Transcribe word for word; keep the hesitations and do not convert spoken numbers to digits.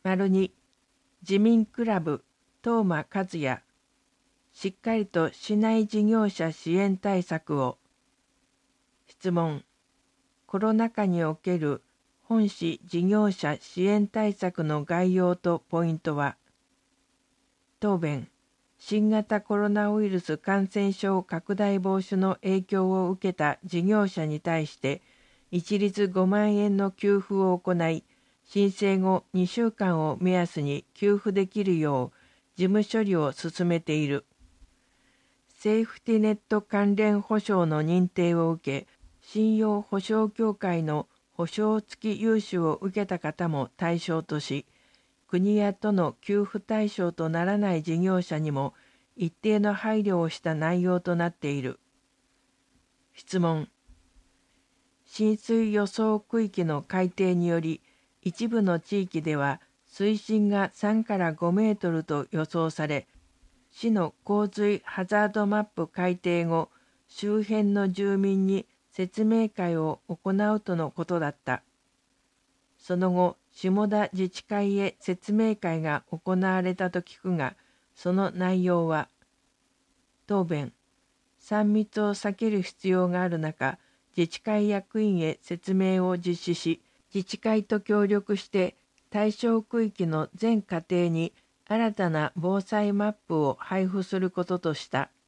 丸に、自民クラブ東間和也、しっかりと市内事業者支援対策を。質問、コロナ禍における本市事業者支援対策の概要とポイントは。答弁、新型コロナウイルス感染症拡大防止の影響を受けた事業者に対して一律ごまんえんの給付を行い、申請後にしゅうかんを目安に給付できるよう事務処理を進めている。セーフティネット関連保証の認定を受け、信用保証協会の保証付き融資を受けた方も対象とし、国や都の給付対象とならない事業者にも一定の配慮をした内容となっている。質問、浸水予想区域の改定により、一部の地域では水深がさんからごメートルと予想され、市の洪水ハザードマップ改定後、周辺の住民に説明会を行うとのことだった。その後、下田自治会へ説明会が行われたと聞くが、その内容は。答弁、さん密を避ける必要がある中、自治会役員へ説明を実施し、自治会と協力して対象区域の全家庭に新たな防災マップを配布することとした。